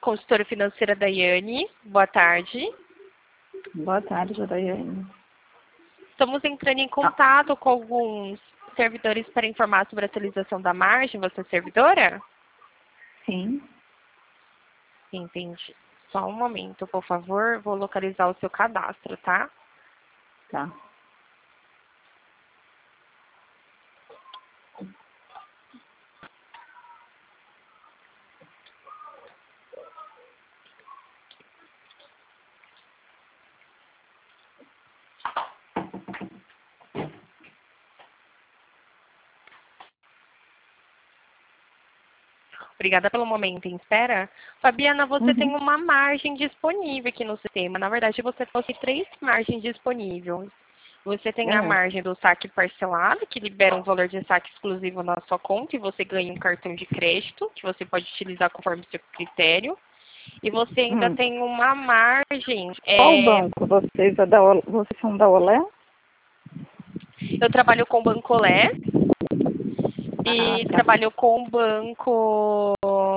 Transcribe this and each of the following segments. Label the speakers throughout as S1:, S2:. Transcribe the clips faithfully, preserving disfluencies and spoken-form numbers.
S1: consultora financeira Daiane. Boa tarde.
S2: Boa tarde, Daiane.
S1: Estamos entrando em contato com alguns servidores para informar sobre a atualização da margem. Você é servidora?
S2: Sim.
S1: Entendi. Só um momento, por favor. Vou localizar o seu cadastro, tá?
S2: Tá.
S1: Obrigada pelo momento em espera. Fabiana, você
S2: Uhum.
S1: tem uma margem disponível aqui no sistema. Na verdade, você tem três margens disponíveis. Você tem a
S2: É.
S1: margem do saque parcelado, que libera um valor de saque exclusivo na sua conta e você ganha um cartão de crédito, que você pode utilizar conforme seu critério. E você ainda
S2: Hum.
S1: tem uma margem.
S2: Qual
S1: é,
S2: banco? Vocês, é da, Ol- vocês são da Olé?
S1: Eu trabalho com o Banco Olé
S2: Ah,
S1: e
S2: tá.
S1: trabalho com o Banco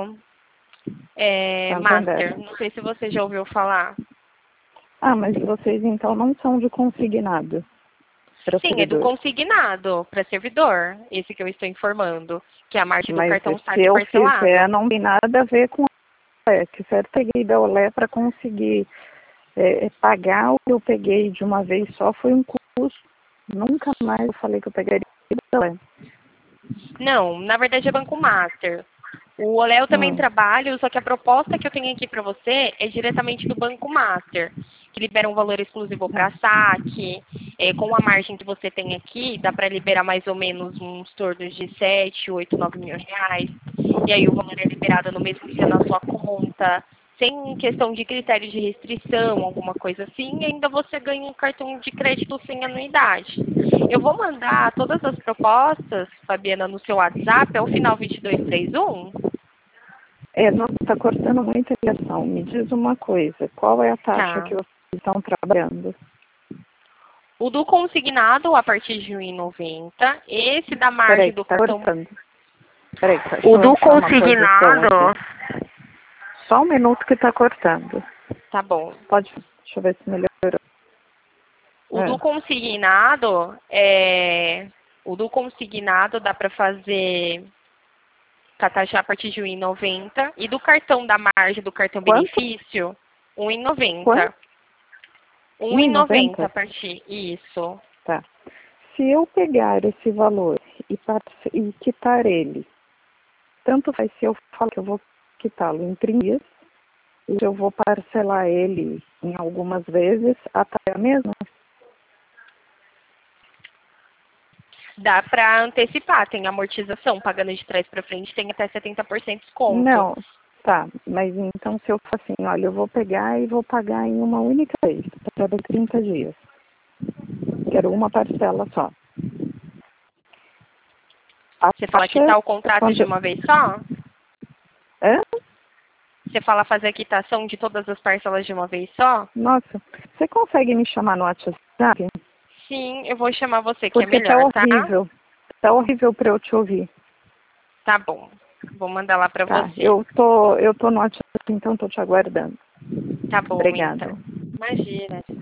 S1: é,
S2: Santander.
S1: Master. Não sei se você já ouviu falar.
S2: Ah, mas vocês então não são de consignado para
S1: Sim, é do
S2: servidor.
S1: consignado para servidor, esse que eu estou informando, que é a margem do
S2: Mas
S1: cartão
S2: se
S1: saque
S2: eu
S1: parcelado.
S2: fizer, não tem nada a ver com a Olé. Que certo, peguei da Olé para conseguir é, é, pagar o que eu peguei de uma vez só foi um custo. Nunca mais eu falei que eu pegaria da Olé.
S1: Não, na verdade é Banco Master. O Olé eu também
S2: Hum.
S1: trabalho, só que a proposta que eu tenho aqui para você é diretamente do Banco Master, que libera um valor exclusivo para saque. É, com a margem que você tem aqui, dá para liberar mais ou menos uns tornos de sete, oito, nove mil reais. E aí o valor é liberado no mesmo dia na sua conta, sem questão de critério de restrição, alguma coisa assim, e ainda você ganha um cartão de crédito sem anuidade. Eu vou mandar todas as propostas, Fabiana, no seu WhatsApp, é o final vinte e dois trinta e um.
S2: É, não, está cortando muita ligação. Me diz uma coisa, qual é a taxa
S1: Tá.
S2: que vocês estão trabalhando?
S1: O do consignado a partir de um real e noventa. Esse da
S2: Peraí,
S1: margem
S2: que
S1: do
S2: está
S1: cartão.
S2: cortando. Peraí, deixa
S1: O
S2: eu
S1: do
S2: achar uma posição
S1: consignado.
S2: aqui. Só um minuto que está cortando.
S1: Tá bom.
S2: Pode, deixa eu ver se melhorou.
S1: O
S2: É.
S1: do consignado é. O do consignado dá para fazer taxa a partir de um real e noventa. E do cartão da margem do cartão
S2: Quanto?
S1: benefício, um real e noventa.
S2: Quanto?
S1: um real e noventa a
S2: um e noventa?
S1: partir. Isso.
S2: Tá. Se eu pegar esse valor e, parce- e quitar ele, tanto faz se eu falar que eu vou quitá-lo em trinta dias, e eu vou parcelar ele em algumas vezes, a taxa é a mesma?
S1: Dá para antecipar, tem amortização, pagando de trás para frente, tem até setenta por cento de desconto.
S2: Não, tá. Mas então se eu for assim, olha, eu vou pegar e vou pagar em uma única vez, para cada trinta dias. Quero uma parcela só. A
S1: Você fala
S2: taxa,
S1: quitar o contrato
S2: quando...
S1: de uma vez só?
S2: Hã?
S1: Você fala fazer a quitação de todas as parcelas de uma vez só?
S2: Nossa, você consegue me chamar no WhatsApp?
S1: Sim, eu vou chamar você, que é
S2: Porque tá
S1: melhor, tá?
S2: horrível. Tá horrível para eu te ouvir.
S1: Tá bom. Vou mandar lá para
S2: Tá,
S1: você.
S2: eu tô, eu tô no WhatsApp, então tô te aguardando.
S1: Tá bom,
S2: Obrigada.
S1: então. Imagina.